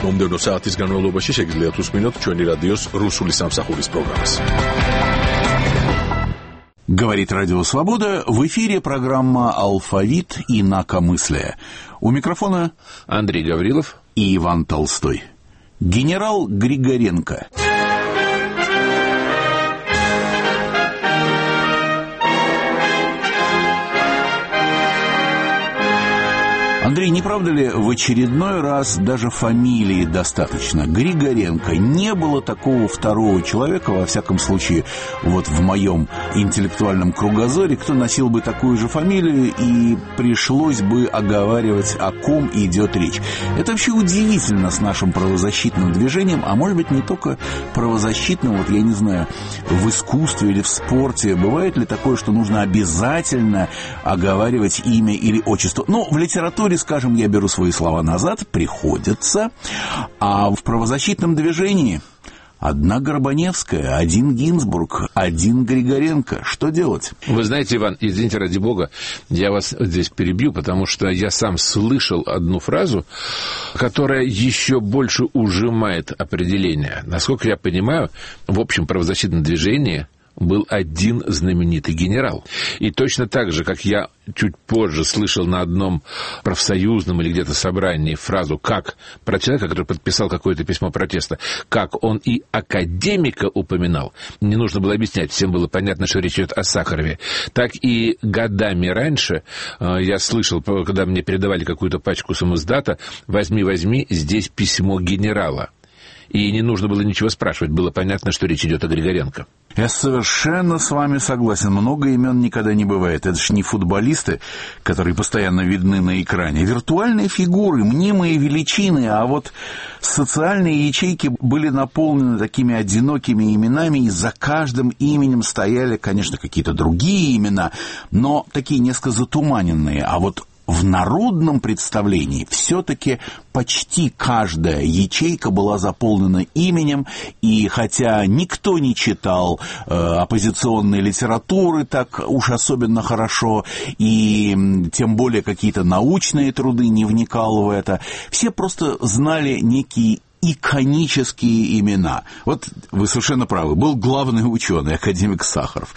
მომდევნო საათის განმავლობაში შეგიძლიათ უსმინოთ ჩვენი რადიოს რუსული სამსახურის პროგრამას. Говорит Радио Свобода. В эфире программа «Алфавит» и «Инакомыслие». У микрофона Андрей Гаврилов и Иван Толстой. Генерал Григоренко. Андрей, не правда ли, в очередной раз даже фамилии достаточно? Григоренко. Не было такого второго человека, во всяком случае, вот в моем интеллектуальном кругозоре, кто носил бы такую же фамилию, и пришлось бы оговаривать, о ком идет речь. Это вообще удивительно с нашим правозащитным движением, а может быть не только правозащитным, вот я не знаю, в искусстве или в спорте. Бывает ли такое, что нужно обязательно оговаривать имя или отчество? Ну, в литературе, скажем, я беру свои слова назад, приходится, а в правозащитном движении одна Горбаневская, один Гинзбург, один Григоренко. Что делать? Вы знаете, Иван, извините, ради бога, я вас здесь перебью, потому что я сам слышал одну фразу, которая еще больше ужимает определение. Насколько я понимаю, в общем правозащитном движении был один знаменитый генерал. И точно так же, как я чуть позже слышал на одном профсоюзном или где-то собрании фразу как про человека, который подписал какое-то письмо протеста, как он и академика упоминал, не нужно было объяснять, всем было понятно, что речь идет о Сахарове, так и годами раньше я слышал, когда мне передавали какую-то пачку самиздата, возьми, здесь письмо генерала. И не нужно было ничего спрашивать, было понятно, что речь идет о Григоренко. Я совершенно с вами согласен. Много имен никогда не бывает. Это же не футболисты, которые постоянно видны на экране. Виртуальные фигуры, мнимые величины. А вот социальные ячейки были наполнены такими одинокими именами, и за каждым именем стояли, конечно, какие-то другие имена, но такие несколько затуманенные. А вот в народном представлении все-таки почти каждая ячейка была заполнена именем, и хотя никто не читал оппозиционной литературы так уж особенно хорошо, и тем более какие-то научные труды, не вникал в это, все просто знали некие иконические имена. Вот вы совершенно правы. Был главный ученый, академик Сахаров.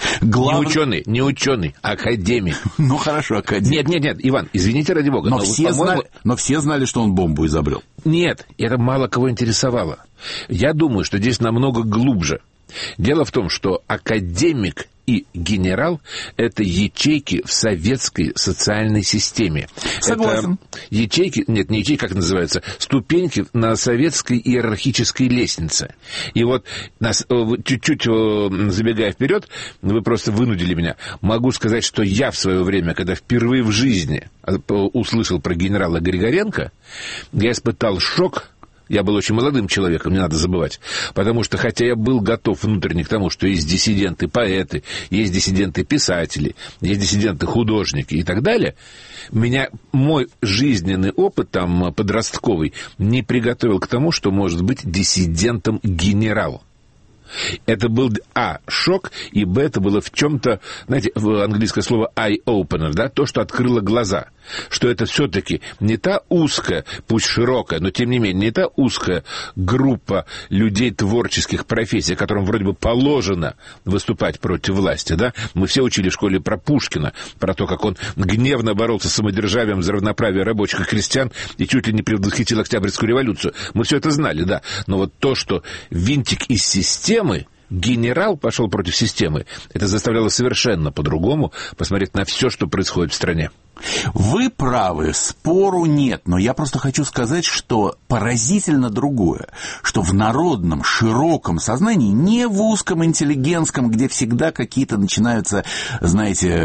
Не ученый, академик. Ну, хорошо, академик. Нет, Иван, извините ради бога. Но все знали, что он бомбу изобрел. Нет, это мало кого интересовало. Я думаю, что здесь намного глубже. Дело в том, что академик и генерал – это ячейки в советской социальной системе. Согласен. Это ячейки, нет, не ячейки, как называется, ступеньки на советской иерархической лестнице. И вот, чуть-чуть забегая вперед, вы просто вынудили меня. Могу сказать, что я в свое время, когда впервые в жизни услышал про генерала Григоренко, я испытал шок. Я был очень молодым человеком, не надо забывать. Потому что, хотя я был готов внутренне к тому, что есть диссиденты-поэты, есть диссиденты-писатели, есть диссиденты-художники и так далее, мой жизненный опыт там, подростковый не приготовил к тому, что может быть диссидентом-генерал. Это был, шок, и, это было в чем-то, знаете, английское слово eye-opener, да, то, что открыло глаза, что это все-таки не та узкая, пусть широкая, но тем не менее, не та узкая группа людей творческих профессий, которым вроде бы положено выступать против власти, да. Мы все учили в школе про Пушкина, про то, как он гневно боролся с самодержавием за равноправие рабочих и крестьян и чуть ли не предвосхитил Октябрьскую революцию. Мы все это знали, да. Но вот то, что винтик из системы, генерал пошел против системы, это заставляло совершенно по-другому посмотреть на все, что происходит в стране. Вы правы, спору нет, но я просто хочу сказать, что поразительно другое, что в народном, широком сознании, не в узком интеллигентском, где всегда какие-то начинаются, знаете,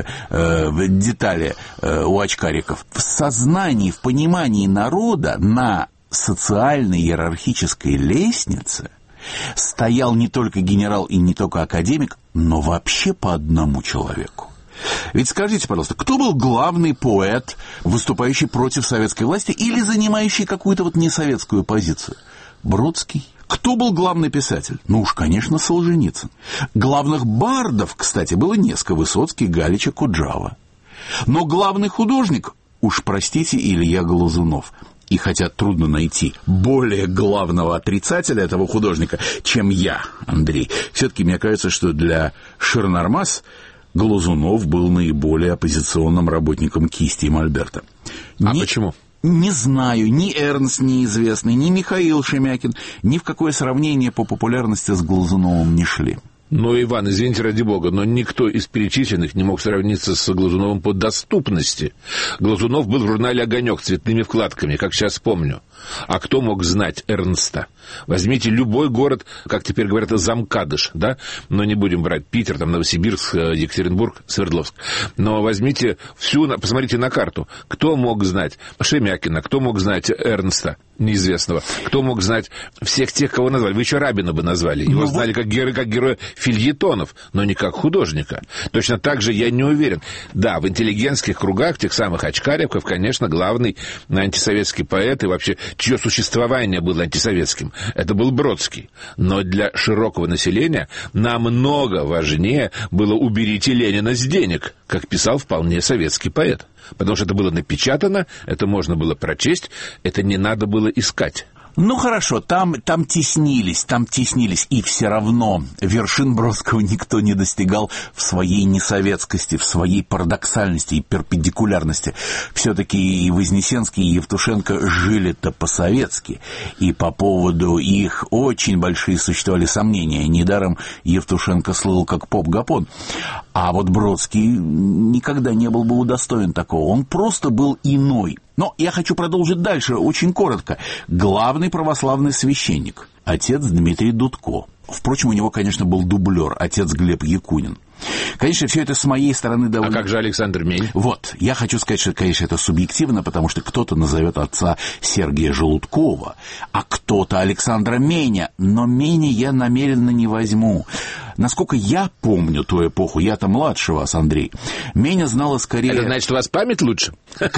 детали у очкариков, в сознании, в понимании народа на социальной иерархической лестнице стоял не только генерал и не только академик, но вообще по одному человеку. Ведь скажите, пожалуйста, кто был главный поэт, выступающий против советской власти или занимающий какую-то вот несоветскую позицию? Бродский. Кто был главный писатель? Ну уж, конечно, Солженицын. Главных бардов, кстати, было несколько: Высоцкий, Галич и Куджава. Но главный художник, уж простите, Илья Глазунов. И хотя трудно найти более главного отрицателя этого художника, чем я, Андрей, все-таки мне кажется, что для Ширнармас Глазунов был наиболее оппозиционным работником кисти и мольберта. Почему? Не знаю, ни Эрнст неизвестный, ни Михаил Шемякин ни в какое сравнение по популярности с Глазуновым не шли. Ну, Иван, извините, ради бога, но никто из перечисленных не мог сравниться с Глазуновым по доступности. Глазунов был в журнале «Огонек» цветными вкладками, как сейчас помню. А кто мог знать Эрнста? Возьмите любой город, как теперь говорят, Замкадыш, да? Но не будем брать Питер, там, Новосибирск, Екатеринбург, Свердловск. Но возьмите посмотрите на карту. Кто мог знать Шемякина? Кто мог знать Эрнста? Неизвестного. Кто мог знать всех тех, кого назвали? Вы еще Рабина бы назвали. Его знали как героя фельетонов, но не как художника. Точно так же я не уверен. Да, в интеллигентских кругах, тех самых Очкаревков, конечно, главный антисоветский поэт, и вообще, чье существование было антисоветским, это был Бродский. Но для широкого населения намного важнее было «уберите Ленина с денег», как писал вполне советский поэт. Потому что это было напечатано, это можно было прочесть, это не надо было искать. Ну, хорошо, там теснились, и все равно вершин Бродского никто не достигал в своей несоветскости, в своей парадоксальности и перпендикулярности. Все-таки и Вознесенский, и Евтушенко жили-то по-советски, и по поводу их очень большие существовали сомнения. Недаром Евтушенко слыл как поп-гапон. А вот Бродский никогда не был бы удостоен такого. Он просто был иной. Но я хочу продолжить дальше, очень коротко. Главный православный священник, отец Дмитрий Дудко. Впрочем, у него, конечно, был дублер, отец Глеб Якунин. Конечно, все это с моей стороны довольно... А как же Александр Мень? Вот, я хочу сказать, что, конечно, это субъективно, потому что кто-то назовет отца Сергия Желудкова, а кто-то Александра Меня, но Меня я намеренно не возьму. Насколько я помню ту эпоху, я-то младше вас, Андрей, Меня знала скорее... Это значит, у вас память лучше?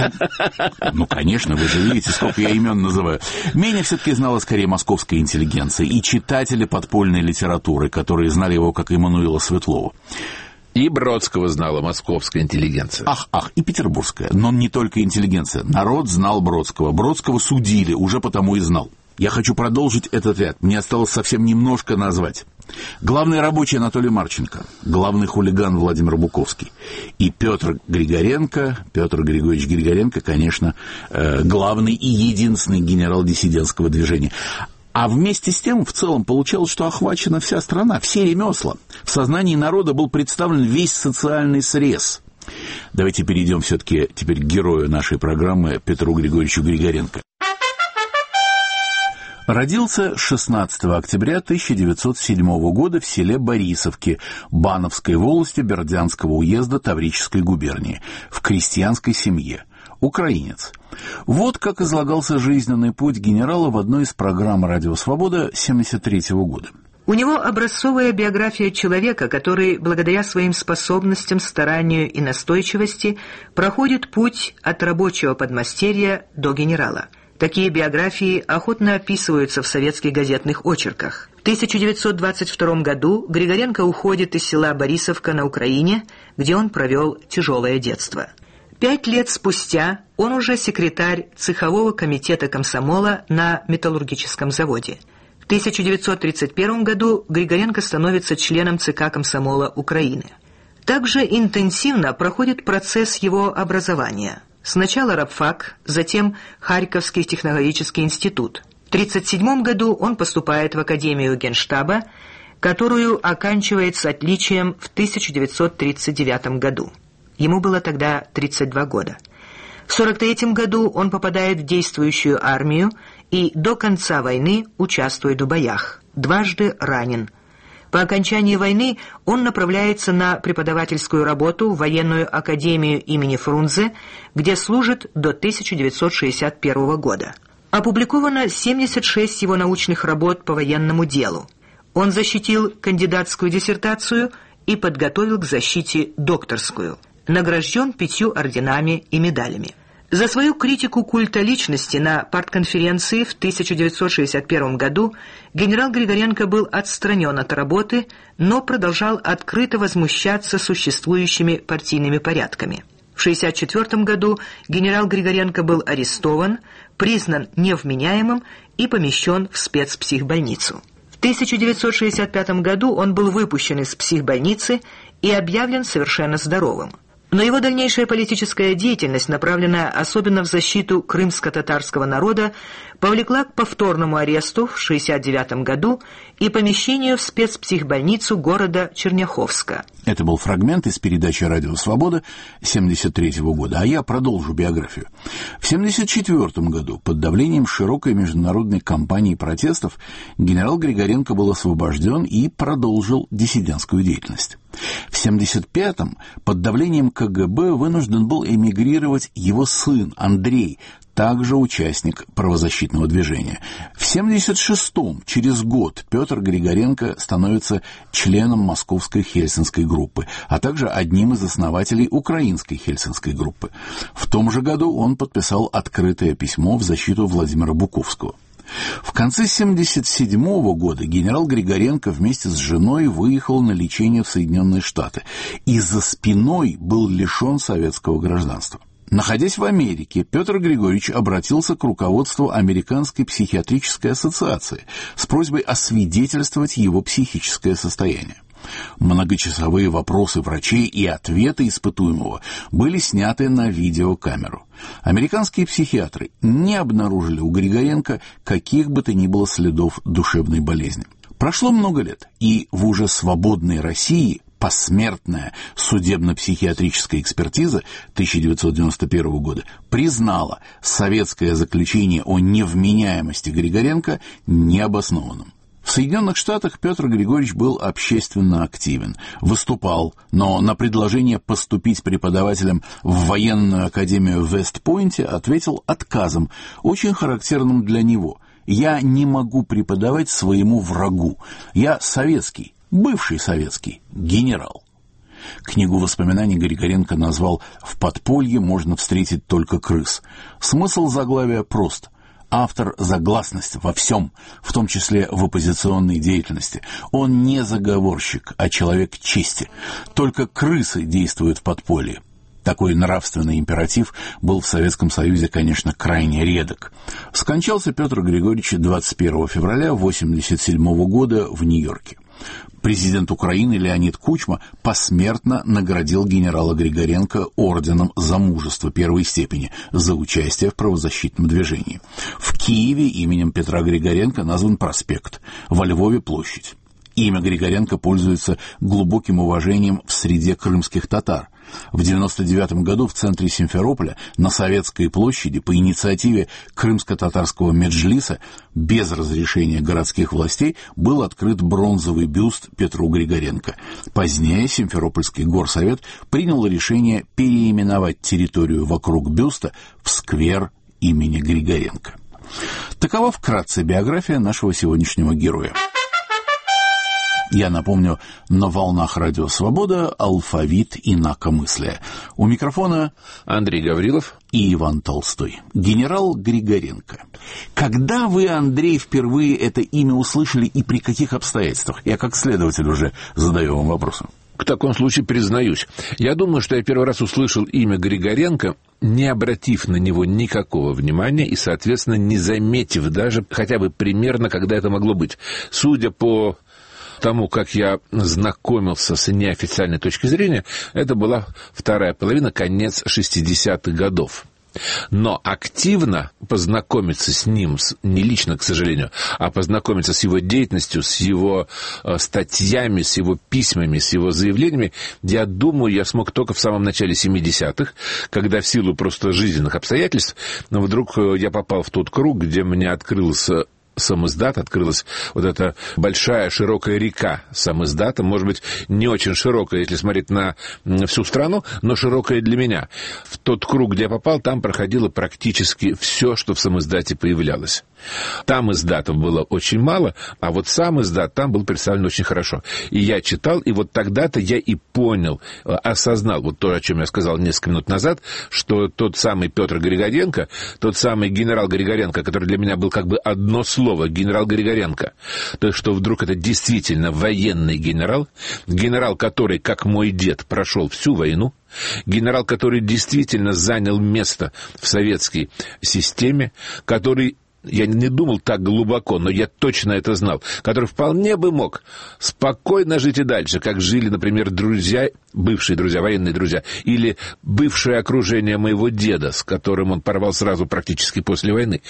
Ну, конечно, вы же видите, сколько я имен называю. Меня все-таки знала скорее московская интеллигенция и читатели подпольной литературы, которые знали его как Эммануила Светлова. И Бродского знала московская интеллигенция. Ах, и петербургская. Но не только интеллигенция. Народ знал Бродского. Бродского судили, уже потому и знал. Я хочу продолжить этот ряд. Мне осталось совсем немножко назвать. Главный рабочий Анатолий Марченко, главный хулиган Владимир Буковский и Петр Григорьевич Григоренко, конечно, главный и единственный генерал диссидентского движения. А вместе с тем, в целом, получалось, что охвачена вся страна, все ремесла. В сознании народа был представлен весь социальный срез. Давайте перейдем все-таки теперь к герою нашей программы, Петру Григорьевичу Григоренко. Родился 16 октября 1907 года в селе Борисовки Бановской волости Бердянского уезда Таврической губернии, в крестьянской семье. Украинец. Вот как излагался жизненный путь генерала в одной из программ «Радио Свобода» 1973 года. У него образцовая биография человека, который, благодаря своим способностям, старанию и настойчивости, проходит путь от рабочего подмастерья до генерала. Такие биографии охотно описываются в советских газетных очерках. В 1922 году Григоренко уходит из села Борисовка на Украине, где он провел тяжелое детство. 5 лет спустя он уже секретарь цехового комитета комсомола на металлургическом заводе. В 1931 году Григоренко становится членом ЦК комсомола Украины. Также интенсивно проходит процесс его образования. Сначала рабфак, затем Харьковский технологический институт. В 1937 году он поступает в Академию Генштаба, которую оканчивает с отличием в 1939 году. Ему было тогда 32 года. В 1943 году он попадает в действующую армию и до конца войны участвует в боях. Дважды ранен. По окончании войны он направляется на преподавательскую работу в военную академию имени Фрунзе, где служит до 1961 года. Опубликовано 76 его научных работ по военному делу. Он защитил кандидатскую диссертацию и подготовил к защите докторскую. Награжден 5 орденами и медалями. За свою критику культа личности на партконференции в 1961 году генерал Григоренко был отстранен от работы, но продолжал открыто возмущаться существующими партийными порядками. В 1964 году генерал Григоренко был арестован, признан невменяемым и помещен в спецпсихбольницу. В 1965 году он был выпущен из психбольницы и объявлен совершенно здоровым. Но его дальнейшая политическая деятельность, направленная особенно в защиту крымско-татарского народа, повлекла к повторному аресту в 1969 году и помещению в спецпсихбольницу города Черняховска. Это был фрагмент из передачи «Радио Свобода» 1973 года, а я продолжу биографию. В 1974 году под давлением широкой международной кампании протестов генерал Григоренко был освобожден и продолжил диссидентскую деятельность. В 1975-м под давлением КГБ вынужден был эмигрировать его сын Андрей, также участник правозащитного движения. В 1976-м, через год, Петр Григоренко становится членом Московской Хельсинской группы, а также одним из основателей Украинской Хельсинской группы. В том же году он подписал открытое письмо в защиту Владимира Буковского. В конце 1977 года генерал Григоренко вместе с женой выехал на лечение в Соединенные Штаты и за спиной был лишен советского гражданства. Находясь в Америке, Петр Григорьевич обратился к руководству Американской психиатрической ассоциации с просьбой освидетельствовать его психическое состояние. Многочасовые вопросы врачей и ответы испытуемого были сняты на видеокамеру. Американские психиатры не обнаружили у Григоренко каких бы то ни было следов душевной болезни. Прошло много лет, и в уже свободной России посмертная судебно-психиатрическая экспертиза 1991 года признала советское заключение о невменяемости Григоренко необоснованным. В Соединенных Штатах Петр Григорьевич был общественно активен, выступал, но на предложение поступить преподавателем в военную академию в Вест-Пойнте ответил отказом, очень характерным для него. «Я не могу преподавать своему врагу. Я советский, бывший советский генерал». Книгу воспоминаний Григоренко назвал «В подполье можно встретить только крыс». Смысл заглавия прост. Автор за гласность во всем, в том числе в оппозиционной деятельности. Он не заговорщик, а человек чести. Только крысы действуют в подполье. Такой нравственный императив был в Советском Союзе, конечно, крайне редок. Скончался Петр Григорьевич 21 февраля 1987 года в Нью-Йорке. Президент Украины Леонид Кучма посмертно наградил генерала Григоренко орденом за мужество первой степени за участие в правозащитном движении. В Киеве именем Петра Григоренко назван проспект, во Львове площадь. Имя Григоренко пользуется глубоким уважением в среде крымских татар. В 1999 году в центре Симферополя на Советской площади по инициативе крымско-татарского меджлиса без разрешения городских властей был открыт бронзовый бюст Петру Григоренко. Позднее Симферопольский горсовет принял решение переименовать территорию вокруг бюста в сквер имени Григоренко. Такова вкратце биография нашего сегодняшнего героя. Я напомню, на волнах «Радио Свобода» алфавит инакомыслия. У микрофона Андрей Гаврилов и Иван Толстой. Генерал Григоренко. Когда вы, Андрей, впервые это имя услышали и при каких обстоятельствах? Я как следователь уже задаю вам вопросы. В таком случае признаюсь. Я думаю, что я первый раз услышал имя Григоренко, не обратив на него никакого внимания и, соответственно, не заметив даже хотя бы примерно, когда это могло быть. Судя по тому, как я знакомился с неофициальной точки зрения, это была вторая половина, конец 60-х годов. Но активно познакомиться с ним, не лично, к сожалению, а познакомиться с его деятельностью, с его статьями, с его письмами, с его заявлениями, я думаю, я смог только в самом начале 70-х, когда в силу просто жизненных обстоятельств вдруг я попал в тот круг, где мне открылся самиздат, открылась вот эта большая широкая река самиздата, может быть, не очень широкая, если смотреть на всю страну, но широкая для меня. В тот круг, где я попал, там проходило практически все, что в самиздате появлялось. Там издатов было очень мало, а вот сам издат там был представлен очень хорошо. И я читал, и вот тогда-то я и понял, осознал, вот то, о чем я сказал несколько минут назад, что тот самый Петр Григоренко, тот самый генерал Григоренко, который для меня был как бы одно слово, слово генерал Григоренко, то что вдруг это действительно военный генерал, генерал, который, как мой дед, прошел всю войну, генерал, который действительно занял место в советской системе, который... Я не думал так глубоко, но я точно это знал, который вполне бы мог спокойно жить и дальше, как жили, например, друзья, бывшие друзья, военные друзья, или бывшее окружение моего деда, с которым он порвал сразу практически после войны.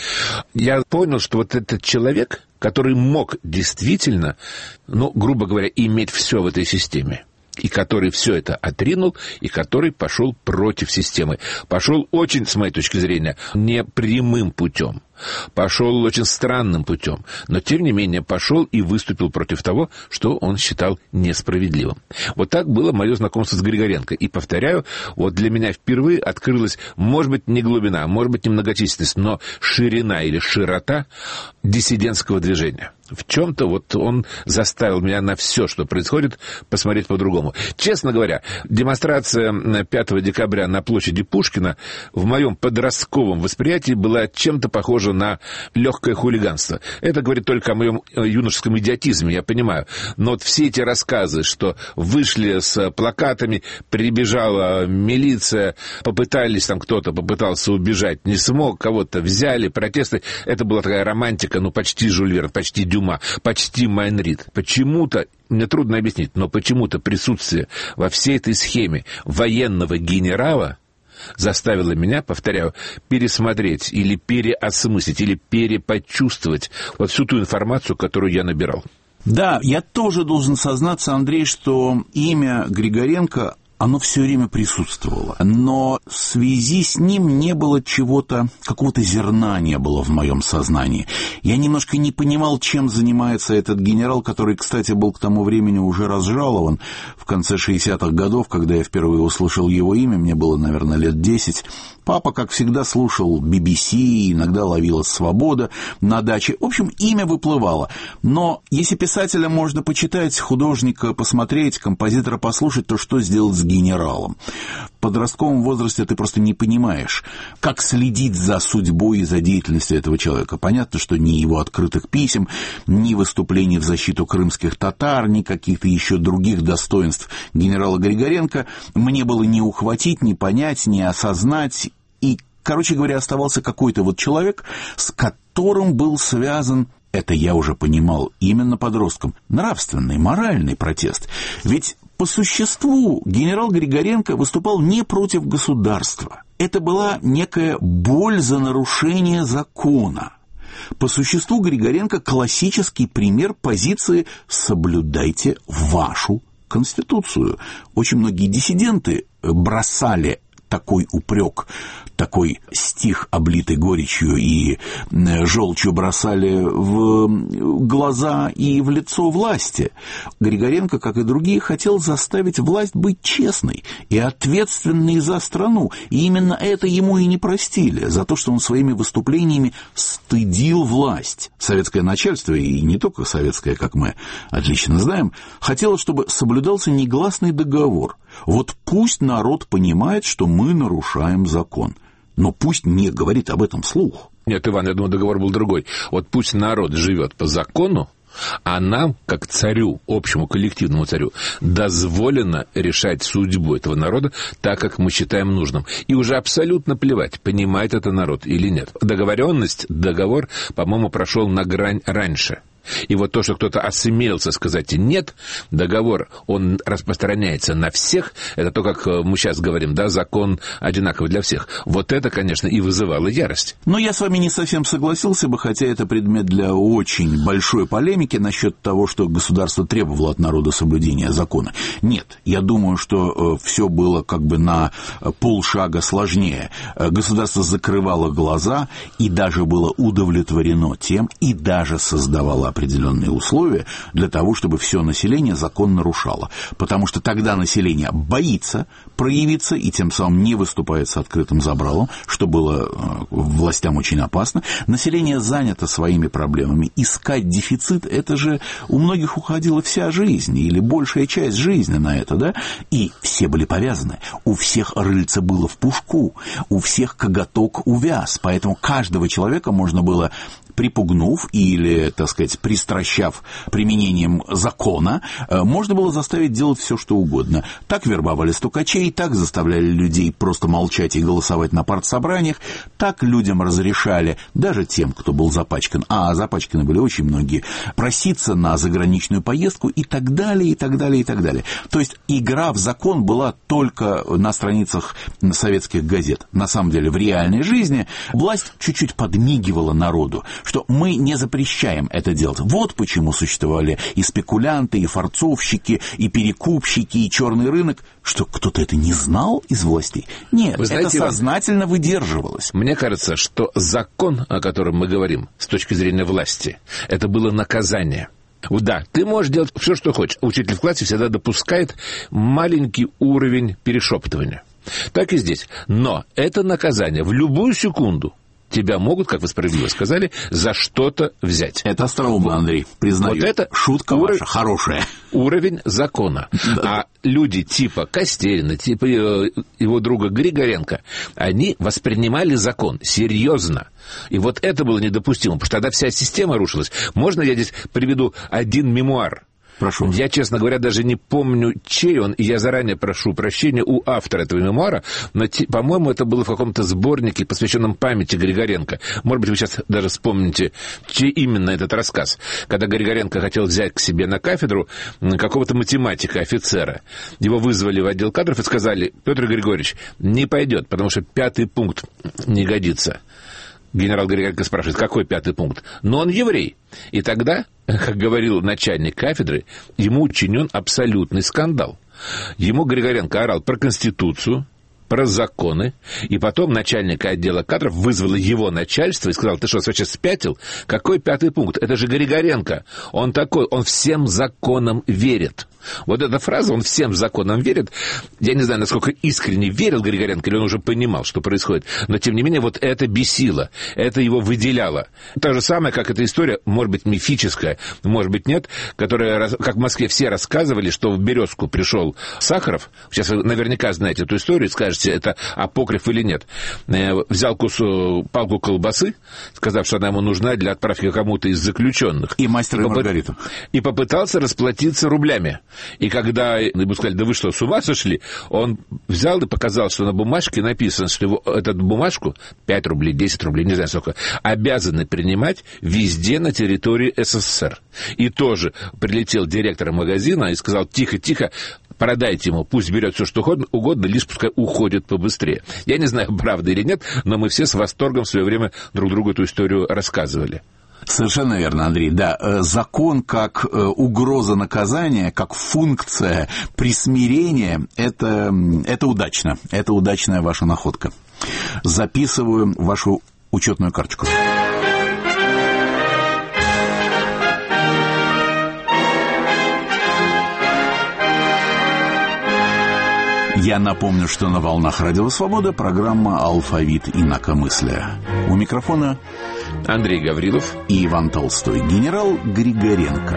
Я понял, что вот этот человек, который мог действительно, грубо говоря, иметь все в этой системе, и который все это отринул, и который пошел против системы. Пошел очень, с моей точки зрения, не прямым путем. Пошел очень странным путем, но, тем не менее, пошел и выступил против того, что он считал несправедливым. Вот так было мое знакомство с Григоренко. И, повторяю, вот для меня впервые открылась, может быть, не глубина, может быть, не многочисленность, но ширина или широта диссидентского движения. В чем-то вот он заставил меня на все, что происходит, посмотреть по-другому. Честно говоря, демонстрация 5 декабря на площади Пушкина в моем подростковом восприятии была чем-то похожа на легкое хулиганство. Это говорит только о моем юношеском идиотизме, я понимаю. Но вот все эти рассказы, что вышли с плакатами, прибежала милиция, попытались там, кто-то попытался убежать, не смог, кого-то взяли, протесты. Это была такая романтика, почти Жюль Верн, почти Дюма, почти Майн Рид. Почему-то, мне трудно объяснить, но почему-то присутствие во всей этой схеме военного генерала заставило меня, повторяю, пересмотреть или переосмыслить, или перепочувствовать вот всю ту информацию, которую я набирал. Да, я тоже должен сознаться, Андрей, что имя Григоренко, оно все время присутствовало. Но в связи с ним не было чего-то, какого-то зерна не было в моем сознании. Я немножко не понимал, чем занимается этот генерал, который, кстати, был к тому времени уже разжалован. В конце 60-х годов, когда я впервые услышал его имя, мне было, наверное, лет 10, папа, как всегда, слушал BBC, иногда ловила «Свобода» на даче. В общем, имя выплывало. Но если писателя можно почитать, художника посмотреть, композитора послушать, то что сделать с генералом? В подростковом возрасте ты просто не понимаешь, как следить за судьбой и за деятельностью этого человека. Понятно, что ни его открытых писем, ни выступлений в защиту крымских татар, ни каких-то еще других достоинств генерала Григоренко мне было не ухватить, не понять, не осознать. И, короче говоря, оставался какой-то вот человек, с которым был связан, это я уже понимал, именно подростком, нравственный, моральный протест. Ведь по существу генерал Григоренко выступал не против государства. Это была некая боль за нарушение закона. По существу Григоренко классический пример позиции «соблюдайте вашу Конституцию». Очень многие диссиденты бросали такой упрек, такой стих, облитый горечью и желчью, бросали в глаза и в лицо власти. Григоренко, как и другие, хотел заставить власть быть честной и ответственной за страну. И именно это ему и не простили, за то, что он своими выступлениями стыдил власть. Советское начальство, и не только советское, как мы отлично знаем, хотело, чтобы соблюдался негласный договор. Вот пусть народ понимает, что мы нарушаем закон. Но пусть не говорит об этом вслух. Нет, Иван, я думаю, договор был другой. Вот пусть народ живет по закону, а нам, как царю, общему коллективному царю, дозволено решать судьбу этого народа так, как мы считаем нужным. И уже абсолютно плевать, понимает это народ или нет. Договоренность, договор, по-моему, прошел на грань раньше. И вот то, что кто-то осмелился сказать «нет», договор, он распространяется на всех, это то, как мы сейчас говорим, да, закон одинаковый для всех. Вот это, конечно, и вызывало ярость. Но я с вами не совсем согласился бы, хотя это предмет для очень большой полемики насчет того, что государство требовало от народа соблюдения закона. Нет, я думаю, что все было как бы на полшага сложнее. Государство закрывало глаза и даже было удовлетворено тем, и даже создавало определенные условия для того, чтобы все население закон нарушало. Потому что тогда население боится проявиться и тем самым не выступает с открытым забралом, что было властям очень опасно. Население занято своими проблемами. Искать дефицит, это же у многих уходила вся жизнь или большая часть жизни на это, да? И все были повязаны. У всех рыльце было в пушку, у всех коготок увяз. Поэтому каждого человека можно было припугнув или, так сказать, пристращав применением закона, можно было заставить делать все, что угодно. Так вербовали стукачей, так заставляли людей просто молчать и голосовать на партсобраниях, так людям разрешали, даже тем, кто был запачкан, а запачканы были очень многие, проситься на заграничную поездку и так далее, и так далее, и так далее. То есть игра в закон была только на страницах советских газет. На самом деле, в реальной жизни власть чуть-чуть подмигивала народу, что мы не запрещаем это делать. Вот почему существовали и спекулянты, и форцовщики, и перекупщики, и черный рынок. Что, кто-то это не знал из властей? Нет, вы знаете, это сознательно выдерживалось. Мне кажется, что закон, о котором мы говорим, с точки зрения власти, это было наказание. Да, ты можешь делать все, что хочешь. Учитель в классе всегда допускает маленький уровень перешептывания. Так и здесь. Но это наказание. В любую секунду тебя могут, как вы справедливо сказали, за что-то взять. Это остроумно, Андрей, признаю. Вот это шутка ваша хорошая. Уровень закона. Да. А люди типа Костерина, типа его друга Григоренко, они воспринимали закон серьезно. И вот это было недопустимо, потому что тогда вся система рушилась. Можно я здесь приведу один мемуар? Прошу. Я, честно говоря, даже не помню, чей он, и я заранее прошу прощения у автора этого мемуара, но, по-моему, это было в каком-то сборнике, посвященном памяти Григоренко. Может быть, вы сейчас даже вспомните, чей именно этот рассказ. Когда Григоренко хотел взять к себе на кафедру какого-то математика, офицера, его вызвали в отдел кадров и сказали: Петр Григорьевич, не пойдет, потому что 5-й пункт не годится. Генерал Григоренко спрашивает, какой 5-й пункт? Но он еврей. И тогда, как говорил начальник кафедры, ему учинен абсолютный скандал. Ему Григоренко орал про Конституцию, про законы, и потом начальник отдела кадров вызвал его начальство и сказал: ты что, вообще спятил? Какой 5-й пункт? Это же Григоренко. Он такой, он всем законам верит. Вот эта фраза, он всем законам верит. Я не знаю, насколько искренне верил Григоренко, или он уже понимал, что происходит. Но, тем не менее, вот это бесило, это его выделяло. То же самое, как эта история, может быть, мифическая, может быть, нет, которая, как в Москве все рассказывали, что в «Березку» пришел Сахаров. Сейчас вы наверняка знаете эту историю, скажете, это апокриф или нет. Взял палку колбасы, сказав, что она ему нужна для отправки кому-то из заключенных. И «Мастер и Маргариту». И попытался расплатиться рублями. И когда ему сказали: да вы что, с ума сошли? Он взял и показал, что на бумажке написано, что его, эту бумажку, 5 рублей, 10 рублей, не знаю сколько, обязаны принимать везде на территории СССР. И тоже прилетел директор магазина и сказал: тихо-тихо, продайте ему, пусть берет все, что угодно, лишь пускай уходит побыстрее. Я не знаю, правда или нет, но мы все с восторгом в свое время друг другу эту историю рассказывали. Совершенно верно, Андрей. Да, закон как угроза наказания, как функция присмирения, это удачно. Это удачная ваша находка. Записываю вашу учетную карточку. Я напомню, что на волнах Радио Свобода программа «Алфавит инакомыслия». У микрофона Андрей Гаврилов и Иван Толстой. Генерал Григоренко.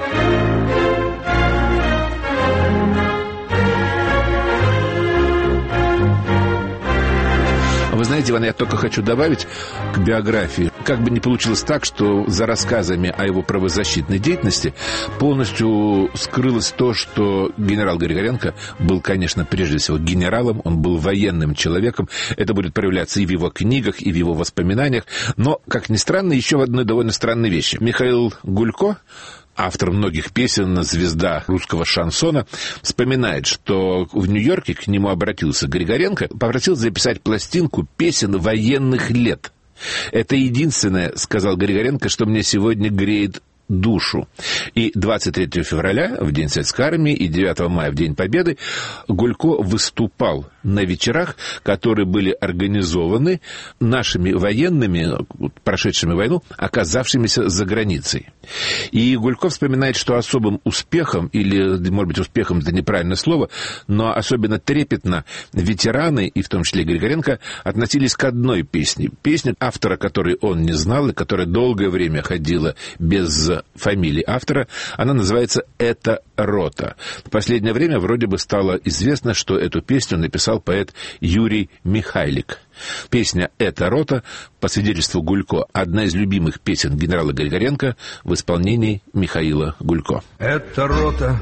Вы знаете, Иван, я только хочу добавить к биографии. Как бы ни получилось так, что за рассказами о его правозащитной деятельности полностью скрылось то, что генерал Григоренко был, конечно, прежде всего генералом, он был военным человеком. Это будет проявляться и в его книгах, и в его воспоминаниях. Но, как ни странно, еще в одной довольно странной вещи. Михаил Гулько, автор многих песен, звезда русского шансона, вспоминает, что в Нью-Йорке к нему обратился Григоренко, попросил записать пластинку песен военных лет. «Это единственное, — сказал Григоренко, — что мне сегодня греет душу». И 23 февраля, в День Советской Армии, и 9 мая, в День Победы, Гулько выступал на вечерах, которые были организованы нашими военными, прошедшими войну, оказавшимися за границей. И Гулько вспоминает, что особым успехом, или, может быть, успехом — это неправильное слово, но особенно трепетно ветераны, и в том числе Григоренко, относились к одной песне. Песня, автора которой он не знал, и которая долгое время ходила без фамилии автора, она называется «Эта рота». В последнее время вроде бы стало известно, что эту песню написал написал поэт Юрий Михайлик. Песня «Эта рота», по свидетельству Гулько, одна из любимых песен генерала Григоренко в исполнении Михаила Гулько. «Эта рота,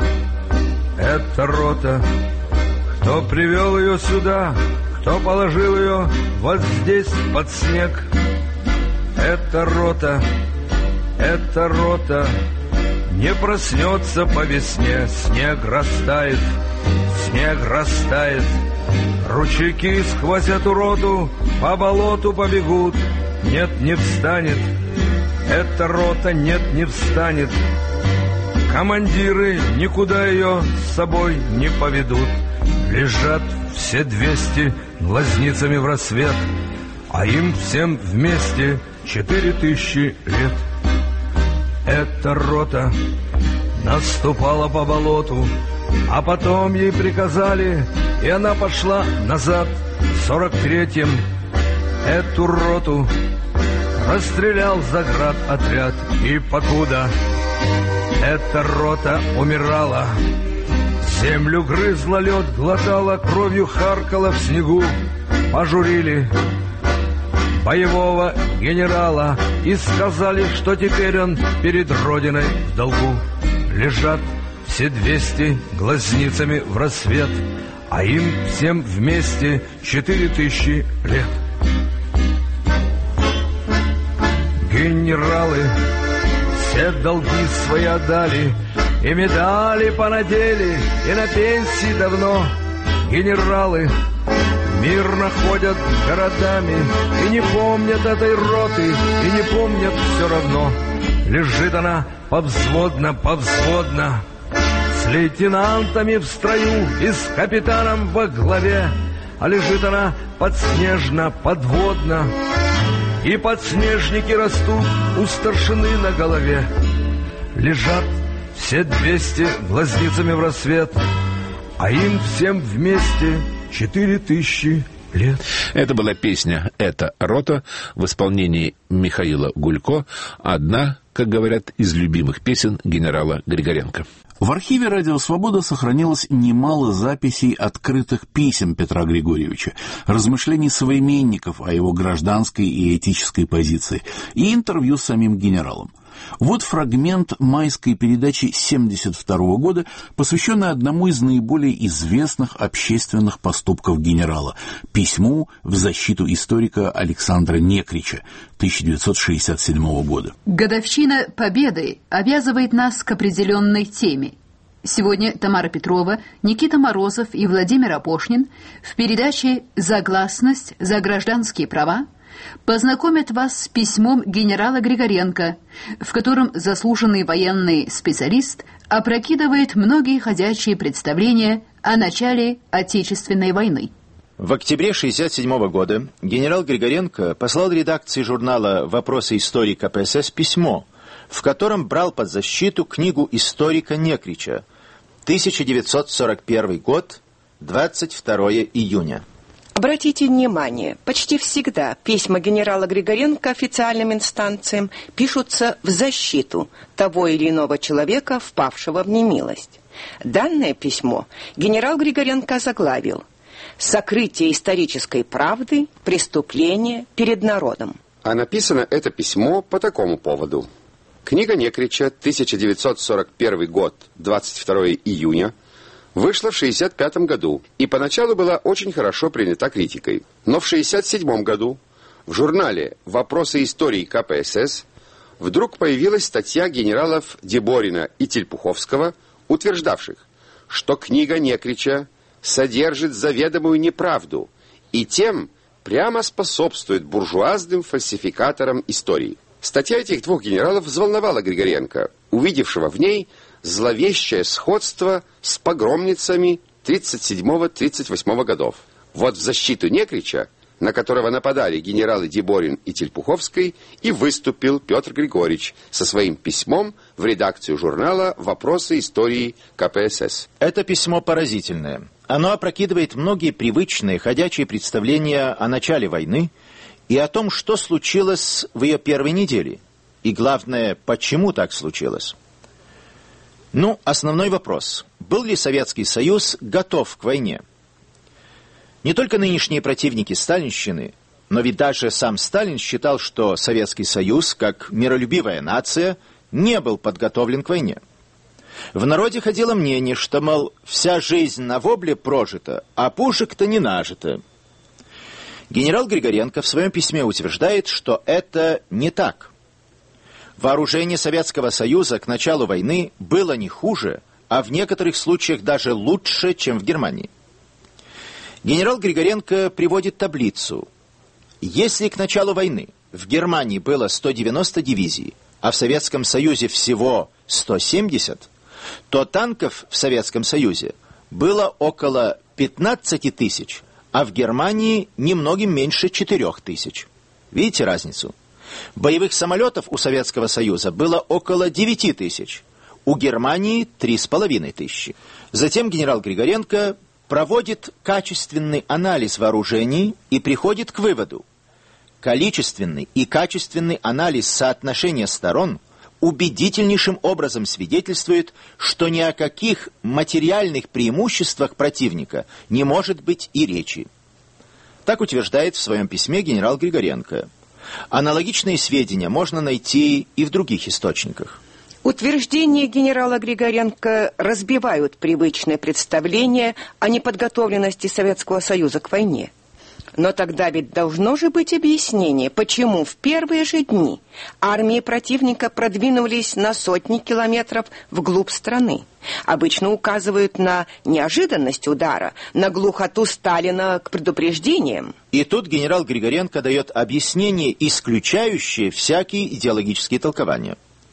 кто привел ее сюда, кто положил ее вот здесь под снег. Эта рота не проснется по весне. Снег растает, ручейки сквозь эту роту по болоту побегут. Нет, не встанет, эта рота, нет, не встанет. Командиры никуда ее с собой не поведут. Лежат все 200 глазницами в рассвет, а им всем вместе 4000 лет. Эта рота наступала по болоту, а потом ей приказали, и она пошла назад. В 43-м эту роту расстрелял заградотряд. И покуда эта рота умирала, землю грызла, лед глотала, кровью харкала в снегу, пожурили боевого генерала и сказали, что теперь он перед Родиной в долгу. Лежат все 200 глазницами в рассвет, а им всем вместе 4000 лет. Генералы все долги свои отдали, и медали понадели, и на пенсии давно. Генералы мирно ходят городами и не помнят этой роты, и не помнят все равно. Лежит она повзводно, с лейтенантами в строю и с капитаном во главе. А лежит она подснежно, подводно, и подснежники растут у старшины на голове. Лежат все 200 глазницами в рассвет, а им всем вместе 4000 лет. Это была песня «Эта рота» в исполнении Михаила Гулько, одна, как говорят, из любимых песен генерала Григоренко. В архиве «Радио Свобода» сохранилось немало записей открытых писем Петра Григорьевича, размышлений современников о его гражданской и этической позиции и интервью с самим генералом. Вот фрагмент майской передачи 1972 года, посвященный одному из наиболее известных общественных поступков генерала – письму в защиту историка Александра Некрича 1967 года. Годовщина Победы обязывает нас к определенной теме. Сегодня Тамара Петрова, Никита Морозов и Владимир Апошнин в передаче «За гласность, за гражданские права» познакомят вас с письмом генерала Григоренко, в котором заслуженный военный специалист опрокидывает многие ходячие представления о начале Отечественной войны. В октябре 1967 года генерал Григоренко послал редакции журнала «Вопросы истории КПСС» письмо, в котором брал под защиту книгу историка Некрича, 1941 год, 22 июня. Обратите внимание, почти всегда письма генерала Григоренко официальным инстанциям пишутся в защиту того или иного человека, впавшего в немилость. Данное письмо генерал Григоренко озаглавил «Сокрытие исторической правды, преступление перед народом». А написано это письмо по такому поводу. Книга Некрича, 1941 год, 22 июня, вышла в 1965 году и поначалу была очень хорошо принята критикой. Но в 1967 году в журнале «Вопросы истории КПСС» вдруг появилась статья генералов Деборина и Тельпуховского, утверждавших, что книга Некрича содержит заведомую неправду и тем прямо способствует буржуазным фальсификаторам истории. Статья этих двух генералов взволновала Григоренко, увидевшего в ней зловещее сходство с погромницами 1937-1938 годов. Вот в защиту Некрича, на которого нападали генералы Деборин и Тельпуховский, и выступил Петр Григорьевич со своим письмом в редакцию журнала «Вопросы истории КПСС». Это письмо поразительное. Оно опрокидывает многие привычные ходячие представления о начале войны и о том, что случилось в ее первой неделе. И главное, почему так случилось. Основной вопрос. Был ли Советский Союз готов к войне? Не только нынешние противники сталинщины, но ведь даже сам Сталин считал, что Советский Союз, как миролюбивая нация, не был подготовлен к войне. В народе ходило мнение, что, мол, вся жизнь на вобле прожита, а пушек-то не нажито. Генерал Григоренко в своем письме утверждает, что это не так. Вооружение Советского Союза к началу войны было не хуже, а в некоторых случаях даже лучше, чем в Германии. Генерал Григоренко приводит таблицу. Если к началу войны в Германии было 190 дивизий, а в Советском Союзе всего 170, то танков в Советском Союзе было около 15 тысяч, а в Германии немногим меньше 4 тысяч. Видите разницу? Боевых самолетов у Советского Союза было около 9 тысяч, у Германии 3,5 тысячи. Затем генерал Григоренко проводит качественный анализ вооружений и приходит к выводу. Количественный и качественный анализ соотношения сторон убедительнейшим образом свидетельствует, что ни о каких материальных преимуществах противника не может быть и речи. Так утверждает в своем письме генерал Григоренко. Аналогичные сведения можно найти и в других источниках. Утверждения генерала Григоренко разбивают привычное представление о неподготовленности Советского Союза к войне. Но тогда ведь должно же быть объяснение, почему в первые же дни армии противника продвинулись на сотни километров вглубь страны. Обычно указывают на неожиданность удара, на глухоту Сталина к предупреждениям. И тут генерал Григоренко дает объяснение, исключающее всякие идеологические толкования.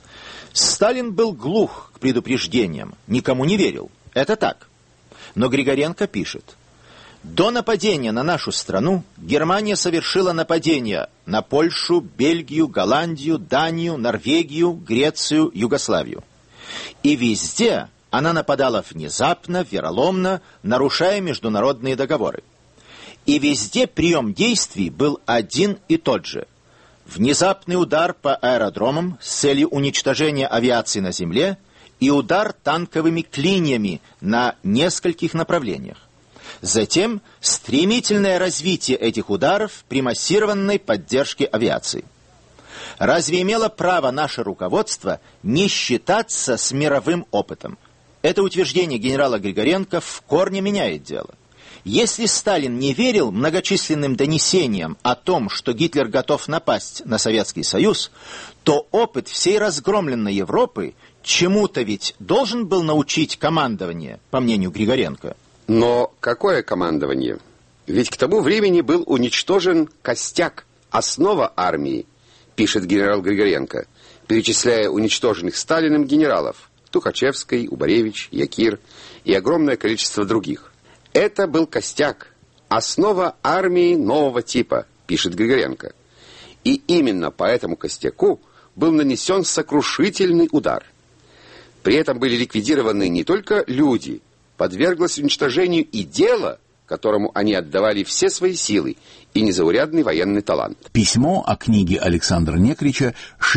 Сталин был глух к предупреждениям, никому не верил. Это так. Но Григоренко пишет: до нападения на нашу страну Германия совершила нападения на Польшу, Бельгию, Голландию, Данию, Норвегию, Грецию, Югославию. И везде она нападала внезапно, вероломно, нарушая международные договоры. И везде прием действий был один и тот же. Внезапный удар по аэродромам с целью уничтожения авиации на земле и удар танковыми клиньями на нескольких направлениях. Затем стремительное развитие этих ударов при массированной поддержке авиации. Разве имело право наше руководство не считаться с мировым опытом? Это утверждение генерала Григоренко в корне меняет дело. Если Сталин не верил многочисленным донесениям о том, что Гитлер готов напасть на Советский Союз, то опыт всей разгромленной Европы чему-то ведь должен был научить командование, по мнению Григоренко. Но какое командование? Ведь к тому времени был уничтожен костяк, основа армии, пишет генерал Григоренко, перечисляя уничтоженных Сталиным генералов: Тухачевский, Убаревич, Якир и огромное количество других. Это был костяк, основа армии нового типа, пишет Григоренко. И именно по этому костяку был нанесен сокрушительный удар. При этом были ликвидированы не только люди, подверглось уничтожению и дело, которому они отдавали все свои силы, и незаурядный военный талант. Письмо о книге Александра Некрича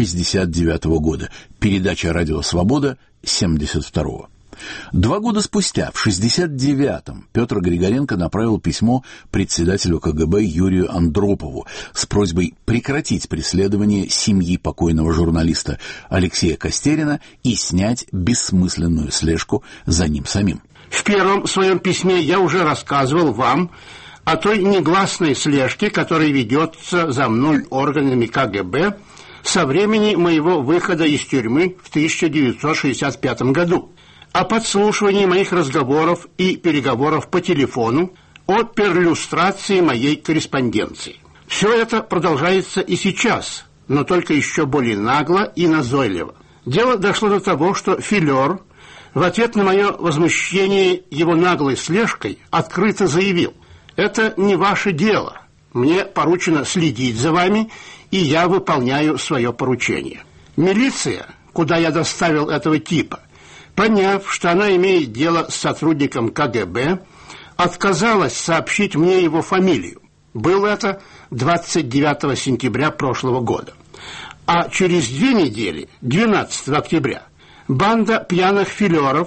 1969 года. Передача «Радио Свобода» 1972. 2 года спустя, в 1969-м, Петр Григоренко направил письмо председателю КГБ Юрию Андропову с просьбой прекратить преследование семьи покойного журналиста Алексея Костерина и снять бессмысленную слежку за ним самим. В первом своем письме я уже рассказывал вам о той негласной слежке, которая ведется за мной органами КГБ со времени моего выхода из тюрьмы в 1965 году, о подслушивании моих разговоров и переговоров по телефону, о перлюстрации моей корреспонденции. Все это продолжается и сейчас, но только еще более нагло и назойливо. Дело дошло до того, что Филер в ответ на мое возмущение его наглой слежкой открыто заявил: «Это не ваше дело. Мне поручено следить за вами, и я выполняю свое поручение». Милиция, куда я доставил этого типа, поняв, что она имеет дело с сотрудником КГБ, отказалась сообщить мне его фамилию. Было это 29 сентября прошлого года. А через 2 недели, 12 октября, банда пьяных филеров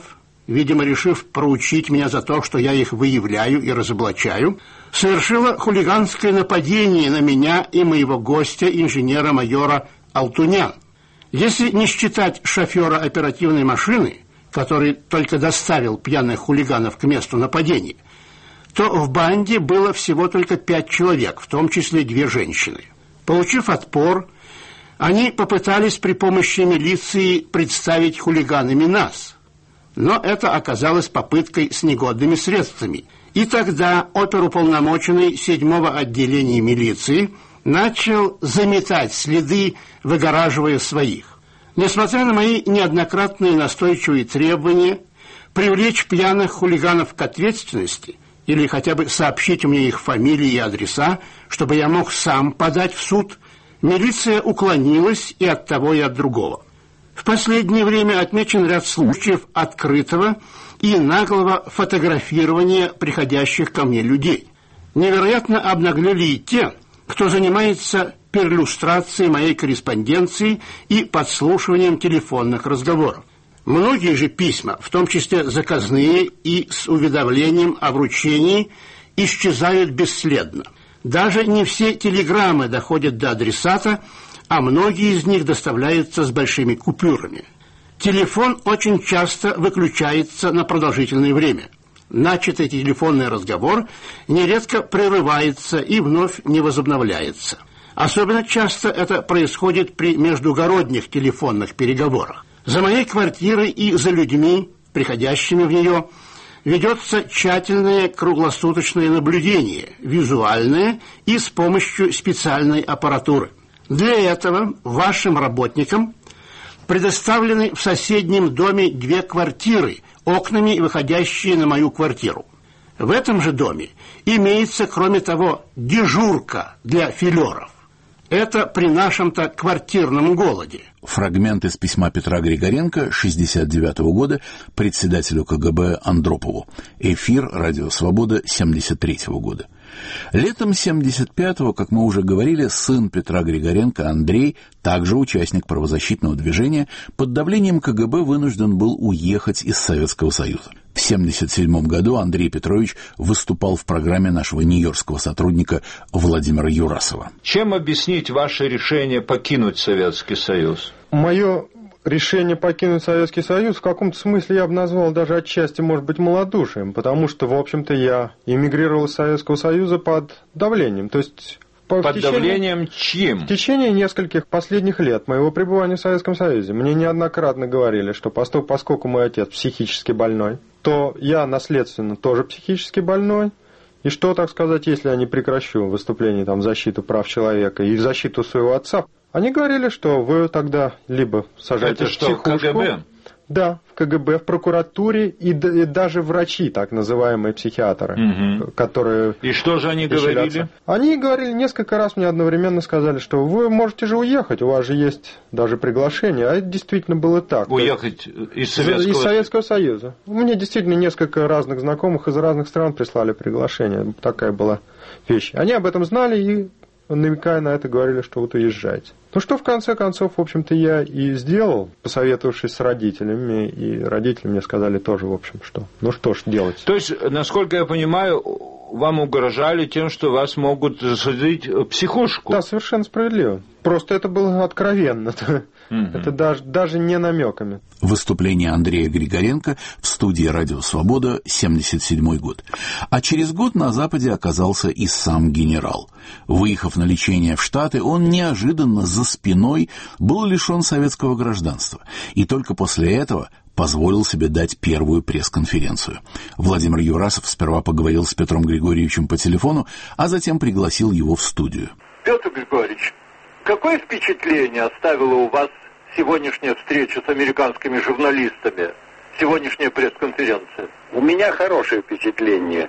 видимо, решив проучить меня за то, что я их выявляю и разоблачаю, совершила хулиганское нападение на меня и моего гостя, инженера-майора Алтунян. Если не считать шофера оперативной машины, который только доставил пьяных хулиганов к месту нападения, то в банде было всего только 5 человек, в том числе 2 женщины. Получив отпор, они попытались при помощи милиции представить хулиганами нас. Но это оказалось попыткой с негодными средствами. И тогда оперуполномоченный 7-го отделения милиции начал заметать следы, выгораживая своих. Несмотря на мои неоднократные настойчивые требования привлечь пьяных хулиганов к ответственности или хотя бы сообщить мне их фамилии и адреса, чтобы я мог сам подать в суд, милиция уклонилась и от того, и от другого. В последнее время отмечен ряд случаев открытого и наглого фотографирования приходящих ко мне людей. Невероятно обнаглели и те, кто занимается перлюстрацией моей корреспонденции и подслушиванием телефонных разговоров. Многие же письма, в том числе заказные и с уведомлением о вручении, исчезают бесследно. Даже не все телеграммы доходят до адресата, а многие из них доставляются с большими купюрами. Телефон очень часто выключается на продолжительное время. Начатый телефонный разговор нередко прерывается и вновь не возобновляется. Особенно часто это происходит при междугородних телефонных переговорах. За моей квартирой и за людьми, приходящими в нее, ведется тщательное круглосуточное наблюдение, визуальное и с помощью специальной аппаратуры. Для этого вашим работникам предоставлены в соседнем доме 2 квартиры, окнами выходящие на мою квартиру. В этом же доме имеется, кроме того, дежурка для филеров. Это при нашем-то квартирном голоде. Фрагмент из письма Петра Григоренко 1969 года председателю КГБ Андропову. Эфир «Радио Свобода» 1973 года. Летом 1975-го, как мы уже говорили, сын Петра Григоренко Андрей, также участник правозащитного движения, под давлением КГБ вынужден был уехать из Советского Союза. В 1977 году Андрей Петрович выступал в программе нашего нью-йоркского сотрудника Владимира Юрасова. Чем объяснить ваше решение покинуть Советский Союз? Мое решение покинуть Советский Союз в каком-то смысле я бы назвал даже отчасти, может быть, малодушием, потому что, в общем-то, я эмигрировал из Советского Союза под давлением, то есть... Под давлением чьим? В течение нескольких последних лет моего пребывания в Советском Союзе мне неоднократно говорили, что поскольку мой отец психически больной, то я наследственно тоже психически больной, и что, так сказать, если я не прекращу выступление там, в защиту прав человека и в защиту своего отца, они говорили, что вы тогда либо сажаете в психушку... Это что, КГБ? Да, в КГБ, в прокуратуре и даже врачи, так называемые психиатры, которые... И что же они говорили? Они говорили, несколько раз мне одновременно сказали, что вы можете же уехать, у вас же есть даже приглашение, а это действительно было так. Уехать из Советского Союза. У меня действительно несколько разных знакомых из разных стран прислали приглашение, такая была вещь. Они об этом знали и, намекая на это, говорили, что вот уезжайте. Ну что, в конце концов, в общем-то, я и сделал, посоветовавшись с родителями, и родители мне сказали тоже, в общем, что, ну что ж делать. То есть, насколько я понимаю, вам угрожали тем, что вас могут засадить в психушку? Да, совершенно справедливо. Просто это было откровенно. Это даже не намеками. Выступление Андрея Григоренко в студии «Радио Свобода», 1977 год. А через год на Западе оказался и сам генерал. Выехав на лечение в Штаты, он неожиданно за спиной был лишен советского гражданства. И только после этого позволил себе дать первую пресс-конференцию. Владимир Юрасов сперва поговорил с Петром Григорьевичем по телефону, а затем пригласил его в студию. Петр Григорьевич, какое впечатление оставила у вас сегодняшняя встреча с американскими журналистами, сегодняшняя пресс-конференция? У меня хорошее впечатление.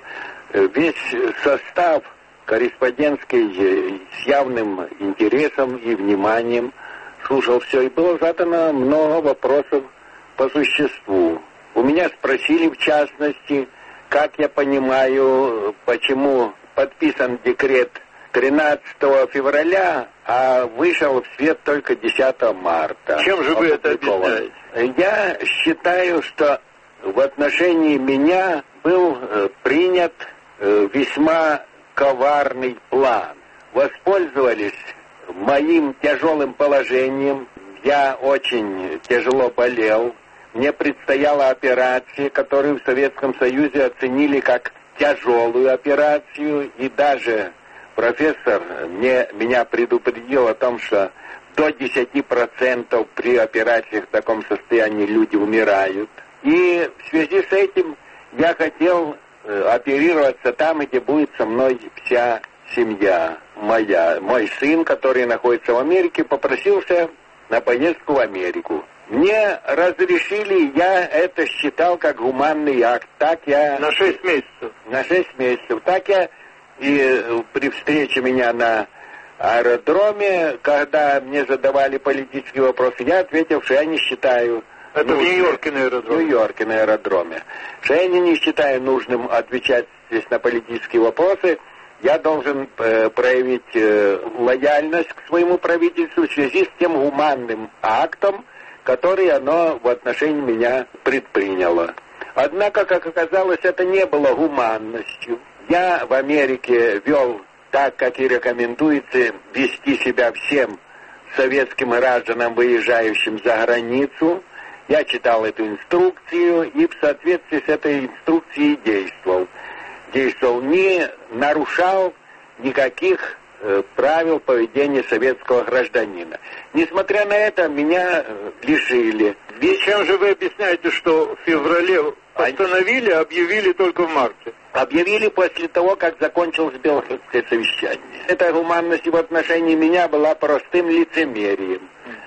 Весь состав корреспондентский с явным интересом и вниманием слушал все, и было задано много вопросов по существу. У меня спросили, в частности, как я понимаю, почему подписан декрет 13 февраля, а вышел в свет только 10 марта. Чем же вы это объясняете? Я считаю, что в отношении меня был принят весьма коварный план. Воспользовались моим тяжелым положением. Я очень тяжело болел. Мне предстояла операция, которую в Советском Союзе оценили как тяжелую операцию. И даже профессор меня предупредил о том, что до 10% при операциях в таком состоянии люди умирают. И в связи с этим я хотел оперироваться там, где будет со мной вся семья моя. Мой сын, который находится в Америке, попросился на поездку в Америку. Мне разрешили, я это считал как гуманный акт. Так я... На 6 месяцев. На 6 месяцев. Так я и при встрече меня на аэродроме, когда мне задавали политические вопросы, я ответил, что я не считаю... Это в Нью-Йорке на аэродроме. В Нью-Йорке на аэродроме. Что я не считаю нужным отвечать здесь на политические вопросы. Я должен проявить лояльность к своему правительству в связи с тем гуманным актом, который оно в отношении меня предприняло. Однако, как оказалось, это не было гуманностью. Я в Америке вел так, как и рекомендуется вести себя всем советским гражданам, выезжающим за границу. Я читал эту инструкцию и в соответствии с этой инструкцией действовал. Не нарушал никаких правил поведения советского гражданина. Несмотря на это, меня лишили. И чем же вы объясняете, что в феврале постановили, а объявили только в марте? Объявили после того, как закончилось Белградское совещание. Эта гуманность в отношении меня была простым лицемерием.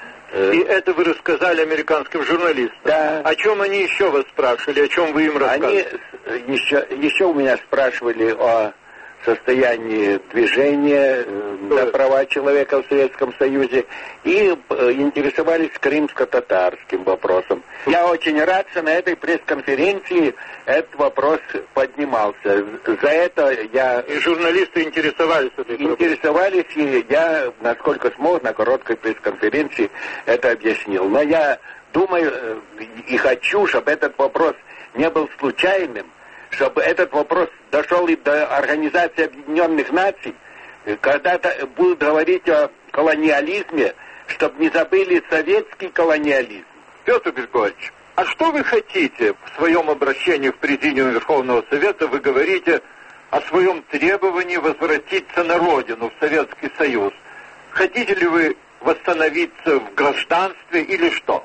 И это вы рассказали американским журналистам? Да. О чем они еще вас спрашивали, о чем вы им рассказывали? Они еще у меня спрашивали о состоянии движения за права человека в Советском Союзе и интересовались крымско-татарским вопросом. Я очень рад, что на этой пресс-конференции этот вопрос поднимался. За это я... И журналисты интересовались этой проблемой? Интересовались, и я, насколько смог, на короткой пресс-конференции это объяснил. Но я думаю и хочу, чтобы этот вопрос не был случайным, чтобы этот вопрос дошел и до Организации Объединенных Наций, когда-то будут говорить о колониализме, чтобы не забыли советский колониализм. Петр Григорьевич, а что вы хотите в своем обращении в Президиум Верховного Совета? Вы говорите о своем требовании возвратиться на родину, в Советский Союз. Хотите ли вы восстановиться в гражданстве или что?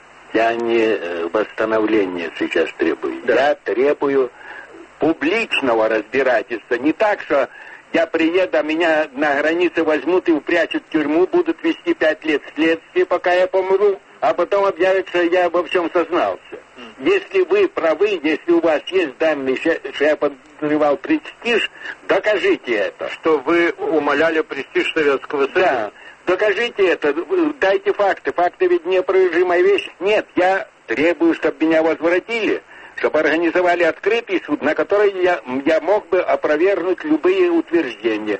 Я не восстановления сейчас требую. Да. Я требую публичного разбирательства. Не так, что я приеду, а меня на границе возьмут и упрячут в тюрьму, будут вести 5 лет следствия, пока я помру, а потом объявят, что я обо всем сознался. Если вы правы, если у вас есть данные, что я подрывал престиж, докажите это. Что вы умаляли престиж Советского Союза? Да. Докажите это, дайте факты. Факты ведь неопровержимая вещь. Нет, я требую, чтобы меня возвратили, чтобы организовали открытый суд, на который я мог бы опровергнуть любые утверждения.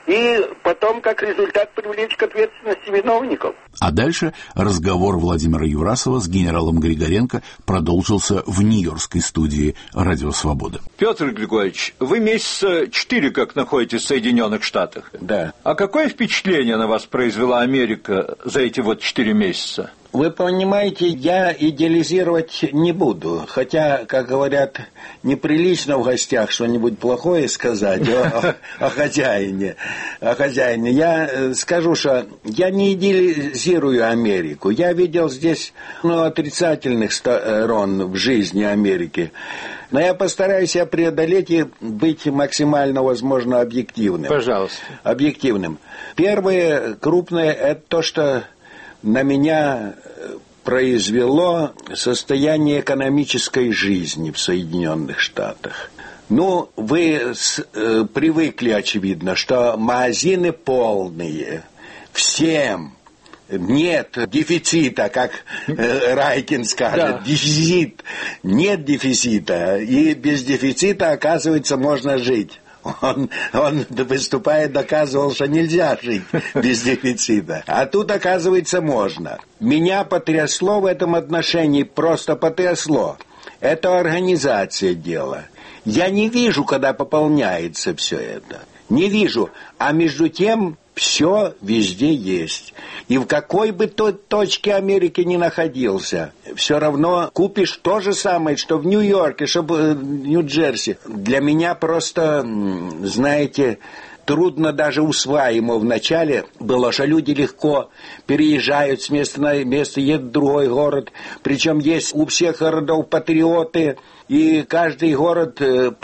И потом, как результат, привлечь к ответственности виновников. А дальше разговор Владимира Юрасова с генералом Григоренко продолжился в нью-йоркской студии «Радио Свобода». Петр Григорьевич, вы месяца 4 как находитесь в Соединенных Штатах. Да. А какое впечатление на вас произвела Америка за эти 4 месяца? Вы понимаете, я идеализировать не буду, хотя, как говорят, неприлично в гостях что-нибудь плохое сказать о хозяине. Я скажу, что я не идеализирую Америку. Я видел здесь отрицательных сторон в жизни Америки. Но я постараюсь себя преодолеть и быть максимально, возможно, объективным. Пожалуйста. Объективным. Первое крупное – это то, что на меня произвело состояние экономической жизни в Соединенных Штатах. Вы привыкли, очевидно, что магазины полные, всем. Нет дефицита, как Райкин скажет, да. Дефицит. Нет дефицита, и без дефицита, оказывается, можно жить. Он выступая, доказывал, что нельзя жить без дефицита. А тут, оказывается, можно. Меня потрясло в этом отношении, просто потрясло. Это организация дела. Я не вижу, когда пополняется все это. Не вижу. А между тем все везде есть. И в какой бы точке Америки ни находился, все равно купишь то же самое, что в Нью-Йорке, что в Нью-Джерси. Для меня просто, знаете, трудно даже усваиваемо вначале было, что люди легко переезжают с места на место, едут в другой город. Причем есть у всех городов патриоты, и каждый город